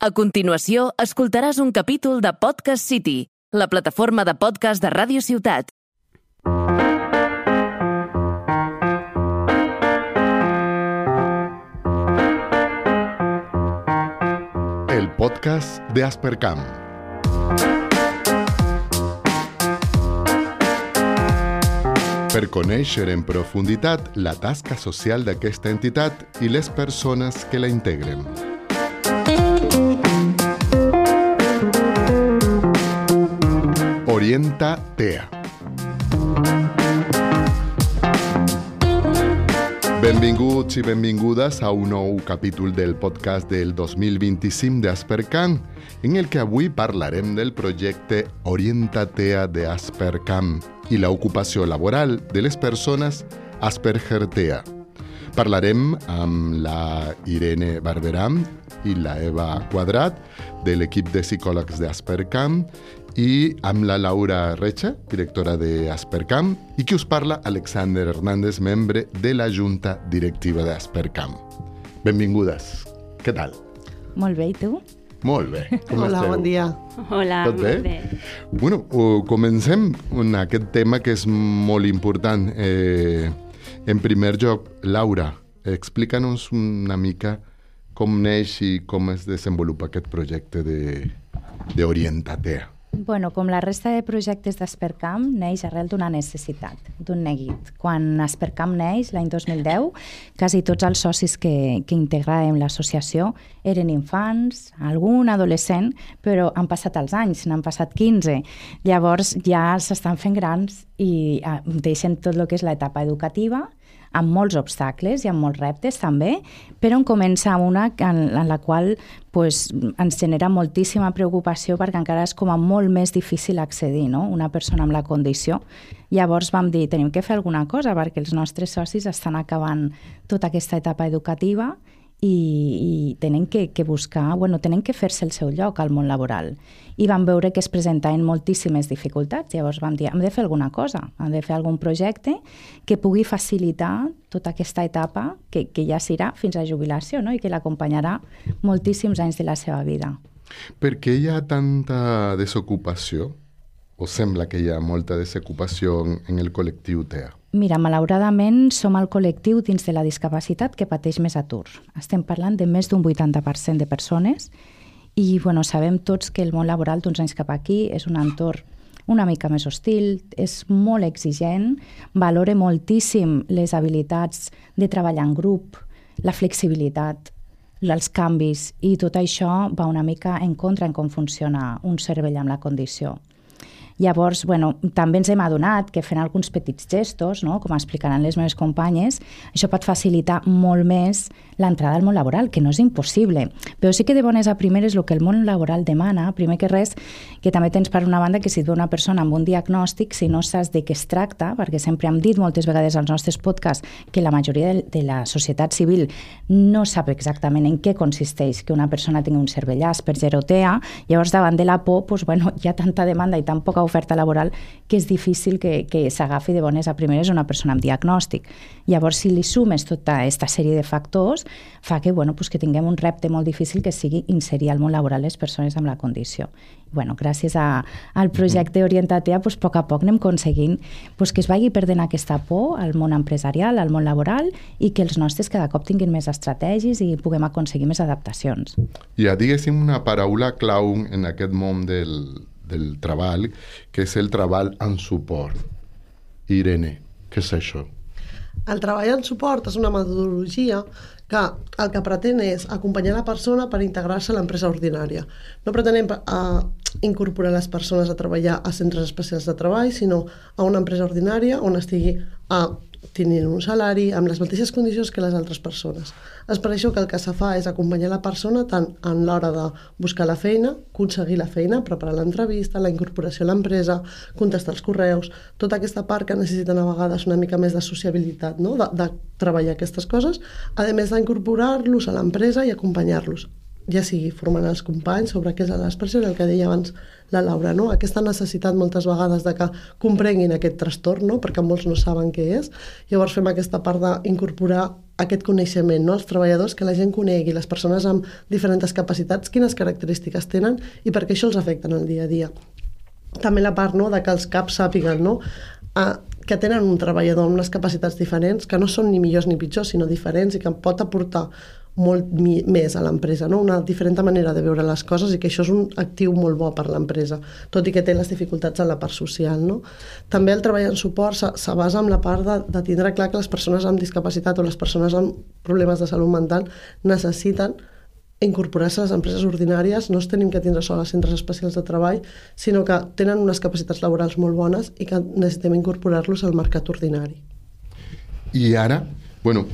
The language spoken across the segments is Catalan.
A continuació, escoltaràs un capítol de Podcast City, la plataforma de podcast de Ràdio Ciutat. El podcast de Aspercam. Per conèixer en profunditat la tasca social d'aquesta entitat i les persones que la integren. Orienta TEA. Benvinguts i benvingudes a un nou capítol del podcast del 2025 d'Aspercam, en el que avui parlarem del projecte Orienta TEA d'Aspercam i l'ocupació laboral de les persones Asperger TEA. Parlarem amb la Irene Barberam i la Eva Quadrat de l'equip de psicòlegs d'Aspercam i amb la Laura Recha, directora d'Aspercam, i qui us parla, Alexander Hernández, membre de la Junta Directiva d'Aspercam. Benvingudes. Què tal? Molt bé, i tu? Molt bé. Com Hola, esteu? bon dia. Hola, Tot bé? molt bé. Bueno, comencem amb aquest tema que és molt important. En primer lloc, Laura, explica'ns una mica com neix i com es desenvolupa aquest projecte d'Orienta TEA. Bueno, com la resta de projectes d'Aspercam, neix arrel d'una necessitat, d'un neguit. Quan Aspercam neix, l'any 2010, quasi tots els socis que integràvem l'associació eren infants, algun adolescent, però han passat els anys, n'han passat 15. Llavors ja s'estan fent grans i deixen tot el que és l'etapa educativa, amb molts obstacles i amb molts reptes també, però en comença una en la qual ens genera moltíssima preocupació perquè encara és com a molt més difícil accedir, no? Una persona amb la condició. Llavors vam dir, tenim que fer alguna cosa perquè els nostres socis estan acabant tota aquesta etapa educativa i tenen que buscar, tenen que fer-se el seu lloc al món laboral. I vam veure que es presentaven moltíssimes dificultats. Llavors vam dir, hem de fer alguna cosa, hem de fer algun projecte que pugui facilitar tota aquesta etapa que ja serà fins a jubilació, no? I que l'acompanyarà moltíssims anys de la seva vida. Per què hi ha tanta desocupació? O sembla que hi ha molta desocupació en el col·lectiu TEA? Mira, malauradament som el col·lectiu dins de la discapacitat que pateix més atur. Estem parlant de més d'un 80% de persones i sabem tots que el món laboral d'uns anys cap aquí és un entorn una mica més hostil, és molt exigent, valora moltíssim les habilitats de treballar en grup, la flexibilitat, els canvis, i tot això va una mica en contra en com funciona un cervell amb la condició. Llavors, també ens hem adonat que fent alguns petits gestos, no? Com explicaran les meves companyes, això pot facilitar molt més l'entrada al món laboral, que no és impossible. Però sí que de bones a primeres el que el món laboral demana, primer que res, que també tens per una banda que si et ve una persona amb un diagnòstic, si no saps de què es tracta, perquè sempre hem dit moltes vegades als nostres podcasts que la majoria de la societat civil no sap exactament en què consisteix que una persona tingui un cervell Asperger o TEA, llavors davant de la por hi ha tanta demanda i tan poca oferta laboral que és difícil que s'agafi de bones a primeres una persona amb diagnòstic. Llavors, si li sumes tota aquesta sèrie de factors, fa que tinguem un repte molt difícil que sigui inserir al món laboral les persones amb la condició. Gràcies al projecte Orienta TEA, a poc a poc anem aconseguint que es vagi perdent aquesta por al món empresarial, al món laboral, i que els nostres cada cop tinguin més estratègies i puguem aconseguir més adaptacions. Hi ha, diguéssim, una paraula clau en aquest món del treball, que és el treball en suport. Irene, què és això? El treball en suport és una metodologia que el que pretén és acompanyar la persona per integrar-se a l'empresa ordinària. No pretenem incorporar les persones a treballar a centres especials de treball, sinó a una empresa ordinària on estigui tenint un salari amb les mateixes condicions que les altres persones. És per això que el que se fa és acompanyar la persona tant en l'hora de buscar la feina, aconseguir la feina, preparar l'entrevista, la incorporació a l'empresa, contestar els correus, tota aquesta part que necessiten a vegades una mica més de sociabilitat, no? de treballar aquestes coses, a més d'incorporar-los a l'empresa i acompanyar-los ja sigui formant els companys sobre què és l'Asperger, el que deia abans la Laura, no? Aquesta necessitat moltes vegades de que comprenguin aquest trastorn, no? Perquè molts no saben què és. Llavors fem aquesta part d'incorporar aquest coneixement, no? Els treballadors, que la gent conegui, les persones amb diferents capacitats, quines característiques tenen i per què això els afecta en el dia a dia. També la part, no?, de que els caps sàpiguen, no?, que tenen un treballador amb unes capacitats diferents, que no són ni millors ni pitjors, sinó diferents i que pot aportar molt més a l'empresa, no? Una diferent manera de veure les coses i que això és un actiu molt bo per l'empresa, tot i que té les dificultats en la part social, no? També el treball en suport se basa en la part de tindre clar que les persones amb discapacitat o les persones amb problemes de salut mental necessiten incorporar-se a les empreses ordinàries, no es tenim que tindre sols centres especials de treball, sinó que tenen unes capacitats laborals molt bones i que necessitem incorporar-los al mercat ordinari. I ara, bueno,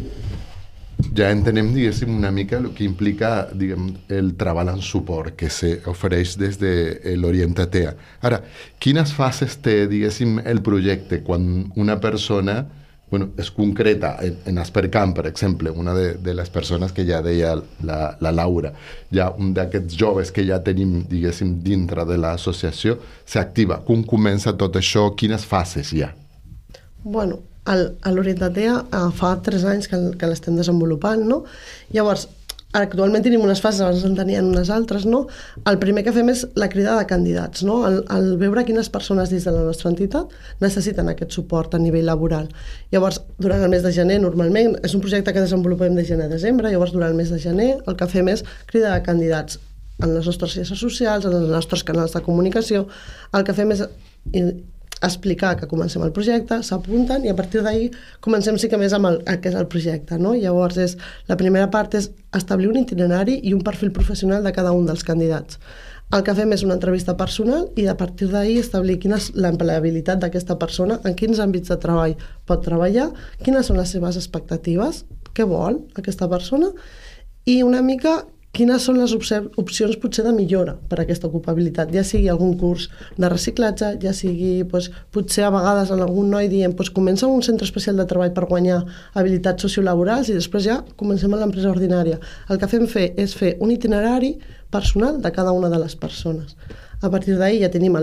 ja entenem, diguéssim, una mica el que implica, diguem, el treball en suport que s'ofereix des de l'Orientatea. Ara, quines fases té, diguéssim, el projecte quan una persona, bueno, es concreta en Aspercan, per exemple, una de les persones que ja deia la Laura, ja un d'aquests joves que ja tenim, diguéssim, dintre de l'associació, s'activa. Com comença tot això? Quines fases hi ha? Bueno, a l'Orientatea fa 3 anys que l'estem desenvolupant, no? Llavors, actualment tenim unes fases, abans en tenien unes altres, no? El primer que fem és la crida de candidats, no? El veure quines persones dins de la nostra entitat necessiten aquest suport a nivell laboral. Llavors, durant el mes de gener, normalment, és un projecte que desenvolupem de gener a desembre, llavors durant el mes de gener el que fem és crida de candidats en les nostres xarxes socials, en els nostres canals de comunicació. El que fem és explicar que comencem el projecte, s'apunten i a partir d'ahir comencem sí que més amb el que és el projecte, no? Llavors, la primera part és establir un itinerari i un perfil professional de cada un dels candidats. El que fem és una entrevista personal i a partir d'ahir establir quina és l'empleabilitat d'aquesta persona, en quins àmbits de treball pot treballar, quines són les seves expectatives, què vol aquesta persona i una mica quines són les opcions potser de millora per a aquesta ocupabilitat, ja sigui algun curs de reciclatge, ja sigui potser a vegades en algun noi diem comença un centre especial de treball per guanyar habilitats sociolaborals i després ja comencem a l'empresa ordinària. El que fem és fer un itinerari personal de cada una de les persones. A partir d'ahir ja tenim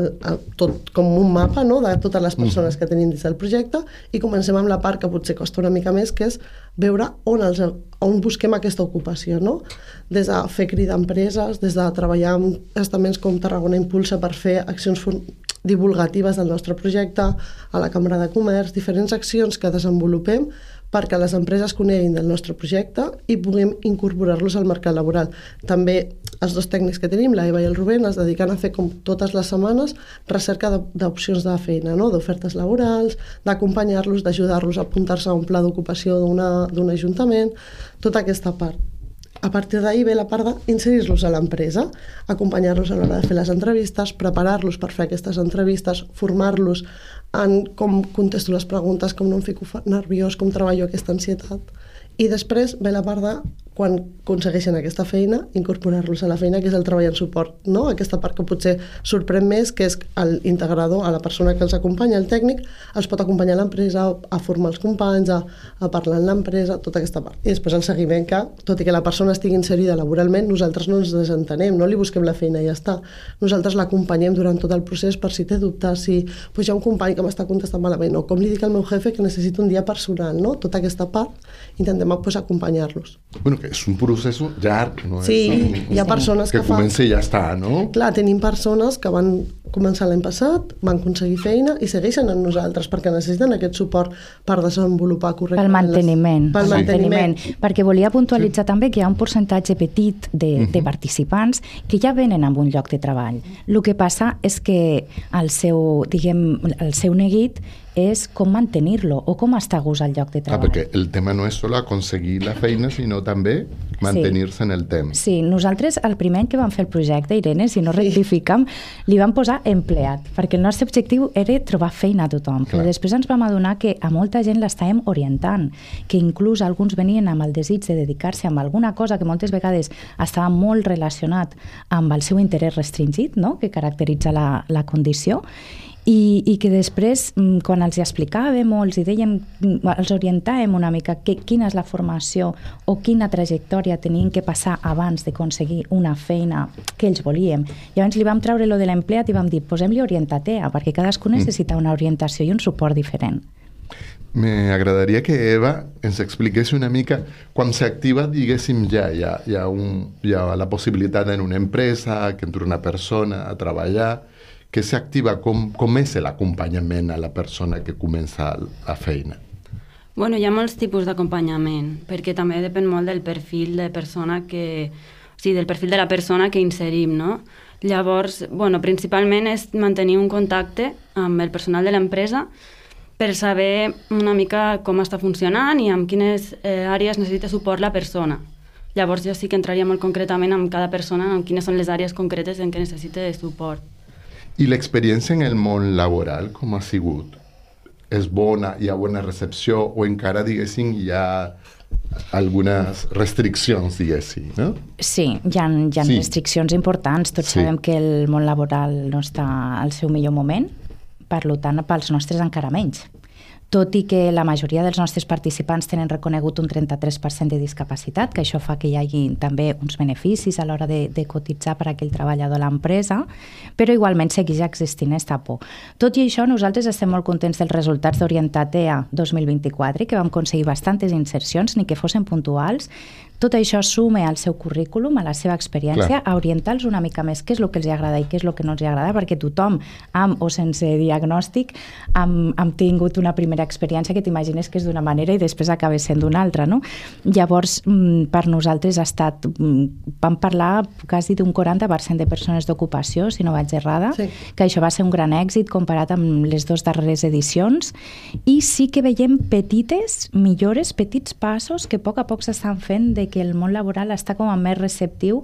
tot com un mapa, no?, de totes les persones que tenim dins del projecte i comencem amb la part que potser costa una mica més, que és veure on busquem aquesta ocupació, no? Des de fer crida a empreses, des de treballar amb estaments com Tarragona Impulsa per fer accions divulgatives del nostre projecte, a la Cambra de Comerç, diferents accions que desenvolupem perquè les empreses coneguin del nostre projecte i puguem incorporar-los al mercat laboral. També els 2 tècnics que tenim, l'Eva i el Rubén, es dediquen a fer com totes les setmanes recerca d'opcions de feina, no?, d'ofertes laborals, d'acompanyar-los, d'ajudar-los a apuntar-se a un pla d'ocupació d'un ajuntament, tota aquesta part. A partir d'ahir ve la part d'inserir-los a l'empresa, acompanyar-los a l'hora de fer les entrevistes, preparar-los per fer aquestes entrevistes, formar-los en com contesto les preguntes, com no em fico nerviós, com treballo aquesta ansietat. I després ve la part de, quan aconsegueixen aquesta feina, incorporar-los a la feina, que és el treball en suport, no? Aquesta part que potser sorprèn més, que és l'integrador, a la persona que els acompanya, el tècnic, els pot acompanyar a l'empresa, a formar els companys, a parlar en l'empresa, tota aquesta part. I després el seguiment que, tot i que la persona estigui inserida laboralment, nosaltres no ens desentenem, no li busquem la feina i ja està. Nosaltres l'acompanyem durant tot el procés per si té dubtes, si hi ha un company que m'està contestant malament, o com li dic al meu jefe que necessito un dia personal, no? Tota aquesta part intentem acompanyar-los. Bueno, que és un procés llarg, no? Sí, hi ha persones que comença i ja està, no? Clar, tenim persones que van començar l'any passat, van aconseguir feina i segueixen amb nosaltres perquè necessiten aquest suport per desenvolupar correctament. Pel manteniment. Perquè volia puntualitzar també que hi ha un percentatge petit de participants que ja venen amb un lloc de treball. El que passa és que el seu neguit és com mantenir-lo o com estar a gust al lloc de treball. Perquè el tema no és sol aconseguir la feina, sinó també mantenir-se en el temps. Sí, nosaltres el primer any que vam fer el projecte, Irene, si no rectificam, li vam posar empleat, perquè el nostre objectiu era trobar feina a tothom. Però després ens vam adonar que a molta gent l'estàvem orientant, que inclús alguns venien amb el desig de dedicar-se a alguna cosa que moltes vegades estava molt relacionat amb el seu interès restringit, no?, que caracteritza la condició. I que després, quan els explicàvem o els dèiem, els orientàvem una mica quina és la formació o quina trajectòria tenien que passar abans d'aconseguir una feina que ells volíem. I abans li vam treure lo de l'empleat i vam dir, posem-li orientatea, perquè cadascú necessita una orientació i un suport diferent. Me agradaria que Eva ens expliqués una mica quan s'activa, diguéssim, ja hi ha la possibilitat en una empresa, que entra una persona a treballar, que s'activa, com és l'acompanyament a la persona que comença la feina? Bueno, hi ha molts tipus d'acompanyament, perquè també depèn molt del perfil de persona del perfil de la persona que inserim, no? Llavors, bueno, principalment és mantenir un contacte amb el personal de l'empresa per saber una mica com està funcionant i amb quines àrees necessita suport la persona. Llavors jo sí que entraria molt concretament amb cada persona, en quines són les àrees concretes en què necessita de suport. I l'experiència en el món laboral, com ha sigut? És bona? Hi ha bona recepció? O encara, diguéssim, hi ha algunes restriccions, diguéssim, no? Sí, hi ha restriccions importants. Tots sabem que el món laboral no està al seu millor moment, per tant, pels nostres encara menys. Tot i que la majoria dels nostres participants tenen reconegut un 33% de discapacitat, que això fa que hi hagi també uns beneficis a l'hora de cotitzar per a aquell treballador a l'empresa, però igualment segueix existint aquesta por. Tot i això, nosaltres estem molt contents dels resultats d'Orientatea 2024, que vam aconseguir bastantes insercions, ni que fossin puntuals. Tot això sume al seu currículum, a la seva experiència, a orientar-los una mica més què és el que els agrada i què és el que no els agrada, perquè tothom, amb o sense diagnòstic, hem tingut una primera experiència que t'imagines que és d'una manera i després acaba sent d'una altra, no? Llavors, per nosaltres ha estat... Vam parlar quasi d'un 40% de persones d'ocupació, si no vaig errada, que això va ser un gran èxit comparat amb les dues darreres edicions, i sí que veiem petites millores, petits passos que a poc s'estan fent de que el món laboral està com a més receptiu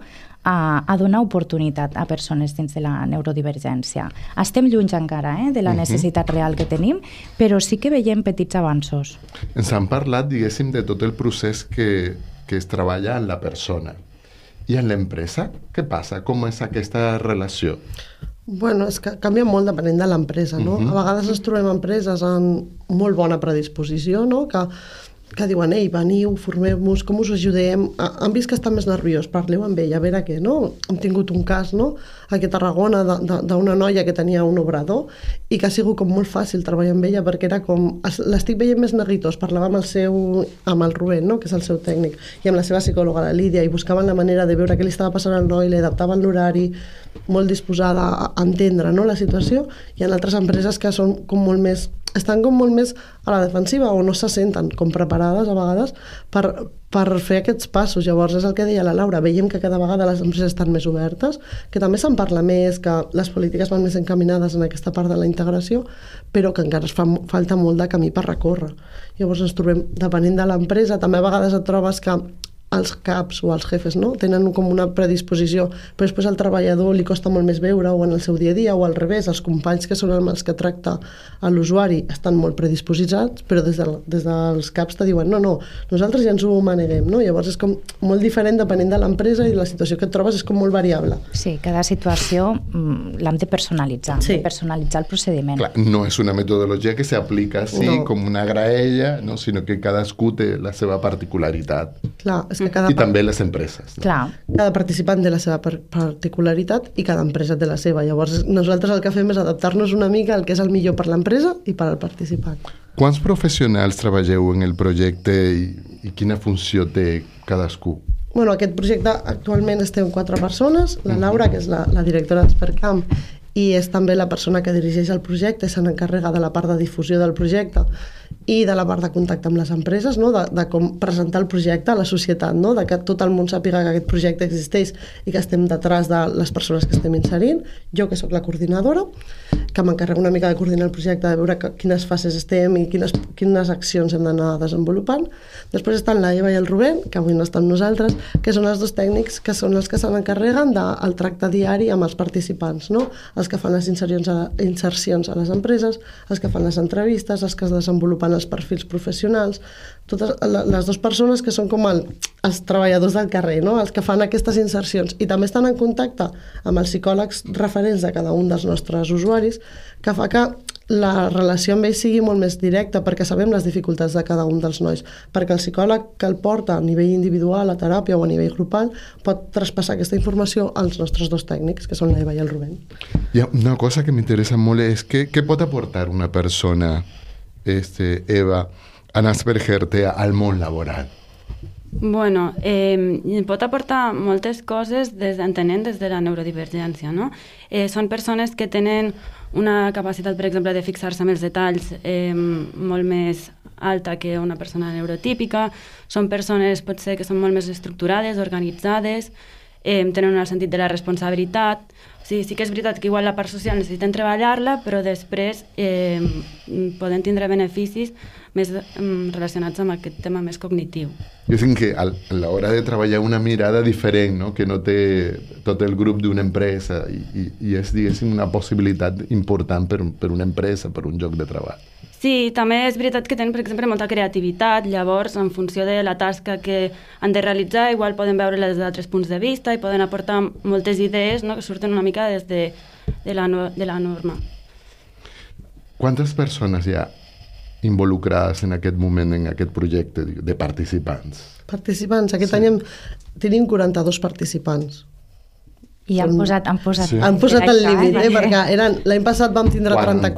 a donar oportunitat a persones dins de la neurodivergència. Estem lluny encara de la necessitat real que tenim, però sí que veiem petits avanços. Ens han parlat, diguéssim, de tot el procés que es treballa en la persona. I en l'empresa, què passa? Com és aquesta relació? Bueno, és que canvia molt depenent de l'empresa, no? A vegades ens trobem empreses amb molt bona predisposició, no? Que diuen, ei, veniu, formeu-vos, com us ajudem? Han vist que està més nerviós, parleu amb ell, a veure què, no? Hem tingut un cas, no?, aquí a Tarragona, d'una noia que tenia un obrador i que ha sigut com molt fàcil treballar amb ella perquè era com... L'estic veient més neguitós, parlava amb el Rubén, no?, que és el seu tècnic, i amb la seva psicòloga, la Lídia, i buscaven la manera de veure què li estava passant al noi, li adaptaven l'horari, molt disposada a entendre, no?, la situació, i en altres empreses que són com molt més... estan com molt més a la defensiva o no se senten com preparades a vegades per fer aquests passos. Llavors és el que deia la Laura, veiem que cada vegada les empreses estan més obertes, que també se'n parla més, que les polítiques van més encaminades en aquesta part de la integració, però que encara falta molt de camí per recórrer. Llavors ens trobem, depenent de l'empresa, també a vegades et trobes que els caps o els jefes, no?, tenen com una predisposició, però després al treballador li costa molt més veure o en el seu dia a dia o al revés, els companys que són els que tracta a l'usuari estan molt predisposats, però des dels caps te diuen no, nosaltres ja ens ho maneguem, no? Llavors és com molt diferent depenent de l'empresa i la situació que et trobes és com molt variable. Sí, cada situació l'hem de personalitzar, de personalitzar el procediment. Clar, no és una metodologia que s'aplica així com una graella, no? Sinó que cadascú té la seva particularitat. Clar, és que i també les empreses. Clar. Cada participant té la seva particularitat i cada empresa té la seva. Llavors nosaltres el que fem és adaptar-nos una mica al que és el millor per l'empresa i per al participant. Quants professionals treballeu en el projecte i quina funció té cadascú? Bueno, aquest projecte actualment estem 4 persones, la Laura, que és la directora d'Aspercam, i és també la persona que dirigeix el projecte, se n'encarrega de la part de difusió del projecte i de la part de contacte amb les empreses, no? de com presentar el projecte a la societat, no? De que tot el món sàpiga que aquest projecte existeix i que estem detrás de les persones que estem inserint. Jo, que sóc la coordinadora, que m'encarrego una mica de coordinar el projecte, de veure quines fases estem i quines accions hem d'anar desenvolupant. Després estan la Eva i el Rubén, que avui no estan nosaltres, que són els 2 tècnics que són els que se n'encarreguen del tracte diari amb els participants, no? Els que fan les insercions a les empreses, els que fan les entrevistes, els que es desenvolupen fan els perfils professionals, totes les dues persones que són com els treballadors del carrer, no? Els que fan aquestes insercions, i també estan en contacte amb els psicòlegs referents de cada un dels nostres usuaris, que fa que la relació amb ells sigui molt més directa, perquè sabem les dificultats de cada un dels nois, perquè el psicòleg que el porta a nivell individual, a teràpia o a nivell grupal, pot traspassar aquesta informació als nostres dos tècnics, que són l'Eva i el Rubén. Hi ha una cosa que m'interessa molt, és què pot aportar una persona, Eva, en Asperger TEA al món laboral? Bueno, pot aportar moltes coses entenent des de la neurodivergència, no? Són persones que tenen una capacitat, per exemple, de fixar-se en els detalls molt més alta que una persona neurotípica. Són persones, potser, que són molt més estructurades, organitzades, tenen un sentit de la responsabilitat. O sigui, sí que és veritat que igual la part social necessiten treballar-la, però després poden tindre beneficis més relacionats amb aquest tema més cognitiu. Jo sé que a l'hora de treballar una mirada diferent, no? Que no té tot el grup d'una empresa, i és, diguéssim, una possibilitat important per una empresa, per un lloc de treball. Sí, també és veritat que tenen, per exemple, molta creativitat. Llavors, en funció de la tasca que han de realitzar, igual poden veure des d'altres punts de vista i poden aportar moltes idees, no?, que surten una mica des de la norma. Quantes persones hi ha involucrades en aquest moment, en aquest projecte de participants? Participants. Aquest any tenim 42 participants. I han posat el límit, perquè l'any passat vam tindre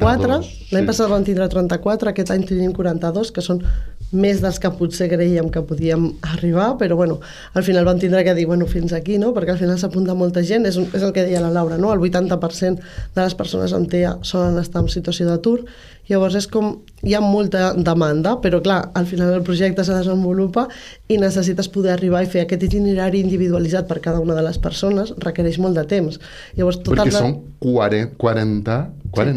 34, aquest any tenim 42, que són més dels que potser creiem que podíem arribar, però bueno, al final vam tindre que dir, bueno, fins aquí, no? Perquè al final s'apunta molta gent, és el que deia la Laura, no? El 80% de les persones amb TEA solen estar en situació d'atur, llavors és com, hi ha molta demanda, però clar, al final el projecte se desenvolupa i necessites poder arribar i fer aquest itinerari individualitzat per cada una de les persones, requereix molt de temps. Llavors, perquè són 40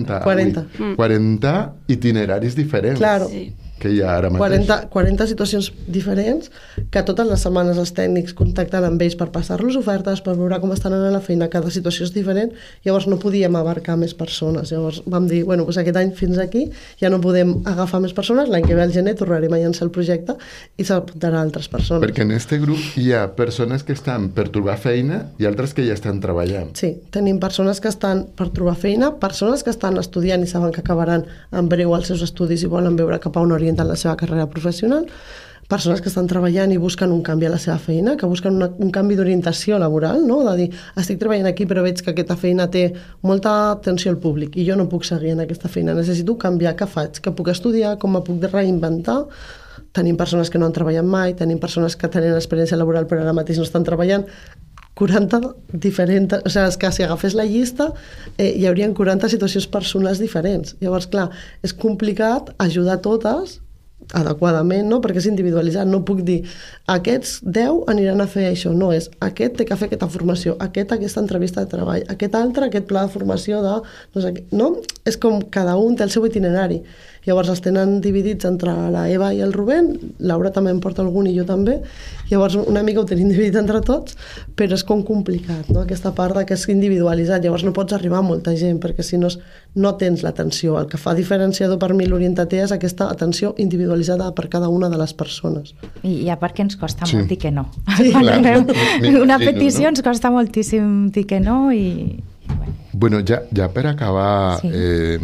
itineraris diferents. Claro. Sí. Que hi ha ara mateix. 40 situacions diferents que totes les setmanes els tècnics contacten amb ells per passar-los ofertes, per veure com estan anant a la feina, cada situació és diferent, llavors no podíem abarcar més persones. Llavors vam dir, bueno, doncs aquest any fins aquí, ja no podem agafar més persones, l'any que ve al gener tornarem a llançar el projecte i s'apuntarà altres persones. Perquè en aquest grup hi ha persones que estan per trobar feina i altres que ja estan treballant. Sí, tenim persones que estan per trobar feina, persones que estan estudiant i saben que acabaran en breu els seus estudis i volen veure cap a on orienten la seva carrera professional, persones que estan treballant i busquen un canvi a la seva feina, que busquen un canvi d'orientació laboral, no? De dir, estic treballant aquí però veig que aquesta feina té molta atenció al públic i jo no puc seguir en aquesta feina, necessito canviar, què faig? Què puc estudiar? Com me puc reinventar? Tenim persones que no han treballat mai, tenim persones que tenen experiència laboral però ara mateix no estan treballant, 40 diferents, o sigui, és que si agafés la llista hi haurien 40 situacions personals diferents. Llavors, clar, és complicat ajudar totes adequadament, no? Perquè és individualitzat, no puc dir aquests 10 aniran a fer això, no, és aquest té que fer aquesta formació, aquesta entrevista de treball, aquest altre, aquest pla de formació de... No sé, no? És com cada un té el seu itinerari. Llavors els tenen dividits entre la Eva i el Rubén, Laura també en porta algun i jo també, llavors una mica ho tenim dividit entre tots, però és com complicat, no? Aquesta part que és individualitzat, llavors no pots arribar a molta gent, perquè si no tens l'atenció. El que fa diferenciador per mi l'Orienta-TEA és aquesta atenció individualitzada per cada una de les persones. I a part que ens costa molt dir que no. Sí, clar. Una petició ens costa moltíssim dir que no i... Bueno, ja per acabar... Sí.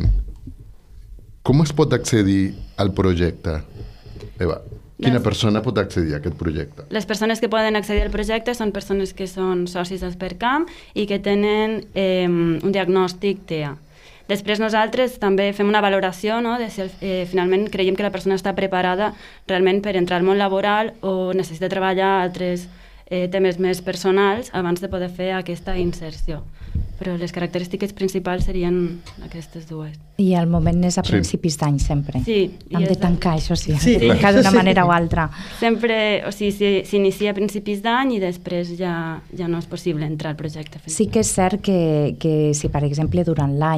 Com es pot accedir al projecte? Eva, quina persona pot accedir a aquest projecte? Les persones que poden accedir al projecte són persones que són socis d'Aspercam i que tenen un diagnòstic TEA. Després nosaltres també fem una valoració, no?, de si finalment creiem que la persona està preparada realment per entrar al món laboral o necessita treballar altres temes més personals abans de poder fer aquesta inserció. Però les característiques principals serien aquestes dues. I el moment és a principis d'any, sempre. Sí. Hem de tancar, això sí, tancar d'una manera o altra. Sempre, o sigui, s'inicia a principis d'any i després ja no és possible entrar al projecte. Sí que és cert que si, per exemple, durant l'any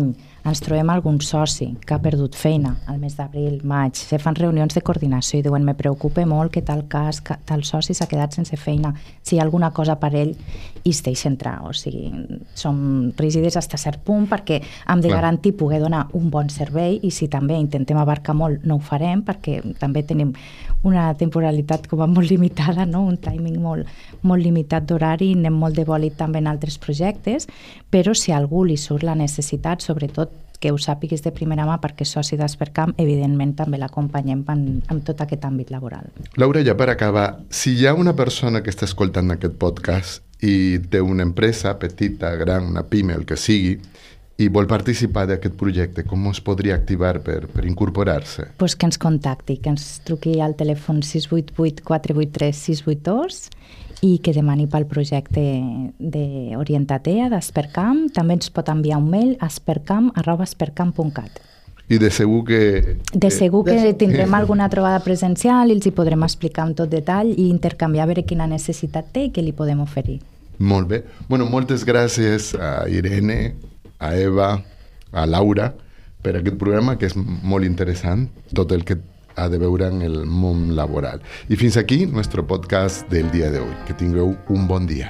ens trobem algun soci que ha perdut feina al mes d'abril, maig, se fan reunions de coordinació i diuen me preocupa molt que tal cas, que tal soci s'ha quedat sense feina, si hi ha alguna cosa per ell i es deixa entrar, o sigui, som rígides fins a cert punt perquè hem de garantir poder donar un bon servei i si també intentem abarcar molt no ho farem perquè també tenim una temporalitat com a molt limitada, no? Un timing molt limitat d'horari, anem molt de bòlit també en altres projectes, però si a algú li surt la necessitat, sobretot que ho sàpiguis de primera mà perquè és soci d'Aspercam, evidentment també l'acompanyem en tot aquest àmbit laboral. Laura, ja per acabar, si hi ha una persona que està escoltant aquest podcast i té una empresa petita, gran, una pime, el que sigui, i vol participar d'aquest projecte, com es podria activar per incorporar-se? Pues que ens contacti, que ens truqui al telèfon 688-483-682 i que demani pel projecte d'Orientatea, d'Aspercam. També ens pot enviar un mail a aspercam@aspercam.cat. I de segur que... De segur que tindrem alguna trobada presencial i els hi podrem explicar amb tot detall i intercanviar a veure quina necessitat té i què li podem oferir. Molt bé. Bueno, moltes gràcies a Irene, a Eva, a Laura, per aquest programa que és molt interessant, tot el que ha de veure en el món laboral. I fins aquí nuestro podcast del dia de hoy. Que tingueu un bon dia.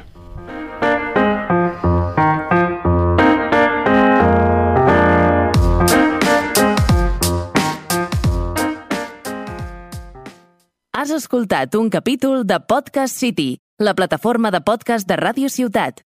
Has escoltat un capítol de Podcast City, la plataforma de podcast de Ràdio Ciutat.